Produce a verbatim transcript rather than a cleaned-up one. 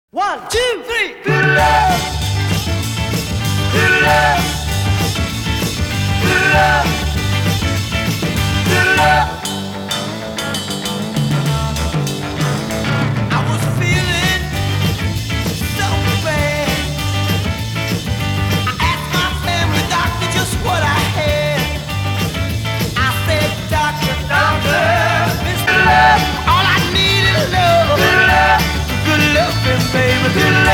One, two, three. Good love. Good love. Good love. Good love. I was feeling so bad. I asked my family doctor just what I had. I said, doctor, doctor, Mister Love, all I need is love. Good love, good loving, baby, good love.